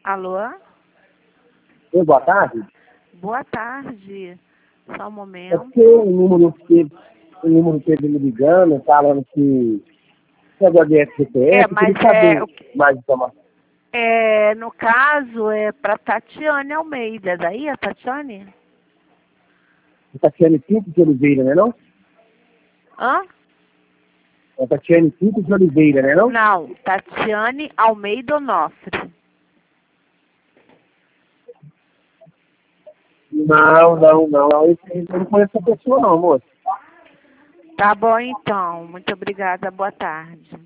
Alô? Oi, boa tarde. Boa tarde. Só um É momento. porque o número teve me ligando, falando que negócio de SGPS, eu queria saber mais informações. No caso, é para Tatiane Almeida. É daí a Tatiane? Tatiane Pinto de Oliveira, né não? Hã? É Tatiane Pinto de Oliveira, né não? Não, Tatiane Almeida Onofre. Não. Eu não conheço essa pessoa não, moço. Tá bom então. Muito obrigada. Boa tarde.